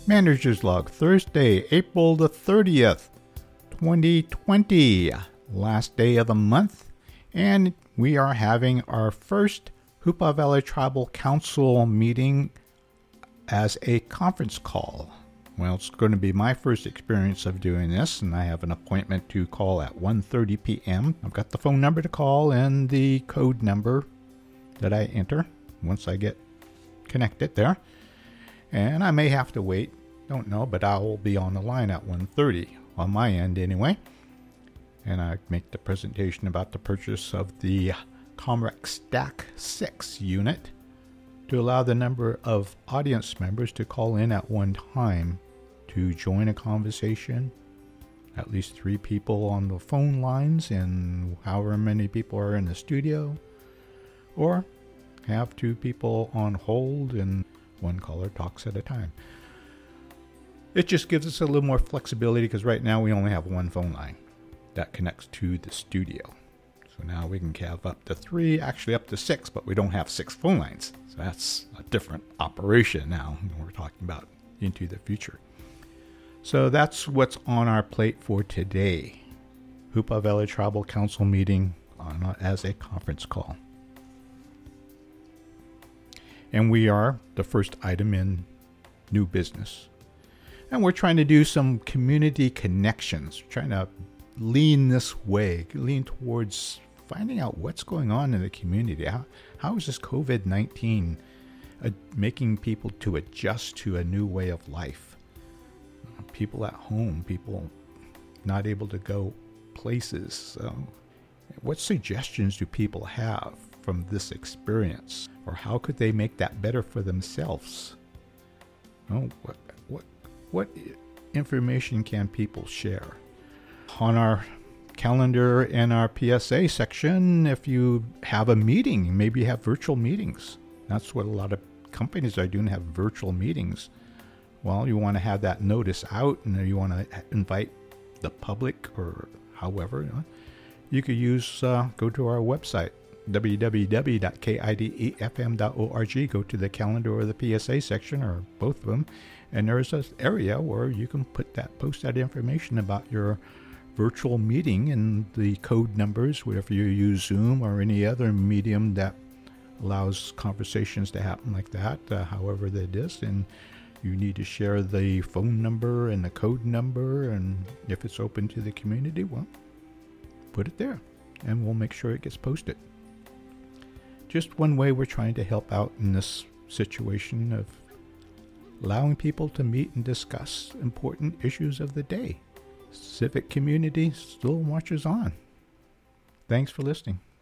Manager's Log, Thursday, April the 30th, 2020, last day of the month, and we are having our first Hoopa Valley Tribal Council meeting as a conference call. Well, it's going to be my first experience of doing this, and I have an appointment to call at 1:30 p.m. I've got the phone number to call and the code number that I enter once I get connected there. And I may have to wait, don't know, but I will be on the line at 1:30 on my end anyway. And I make the presentation about the purchase of the Comrex Stack 6 unit to allow the number of audience members to call in at one time to join a conversation. At least 3 people on the phone lines and however many people are in the studio. Or have 2 people on hold and one caller talks at a time. It just gives us a little more flexibility because right now we only have one phone line that connects to the studio. So now we can have up to 3, actually up to 6, but we don't have 6 phone lines. So that's a different operation now we're talking about into the future. So that's what's on our plate for today. Hoopa Valley Tribal Council meeting as a conference call. And we are the first item in new business. And we're trying to do some community connections, trying to lean this way, lean towards finding out what's going on in the community. How is this COVID-19 making people to adjust to a new way of life? People at home, people not able to go places. What suggestions do people have from this experience? Or how could they make that better for themselves? What information can people share? On our calendar and our PSA section, if you have a meeting, maybe you have virtual meetings. That's what a lot of companies are doing, have virtual meetings. Well, you want to have that notice out and you want to invite the public or however. You could go to our website, www.kidefm.org, go to the calendar or the PSA section or both of them, and there's an area where you can post that information about your virtual meeting and the code numbers, whether you use Zoom or any other medium that allows conversations to happen like that, however that is, and you need to share the phone number and the code number, and if it's open to the community, well, put it there, and we'll make sure it gets posted. Just one way we're trying to help out in this situation of allowing people to meet and discuss important issues of the day. Civic community still marches on. Thanks for listening.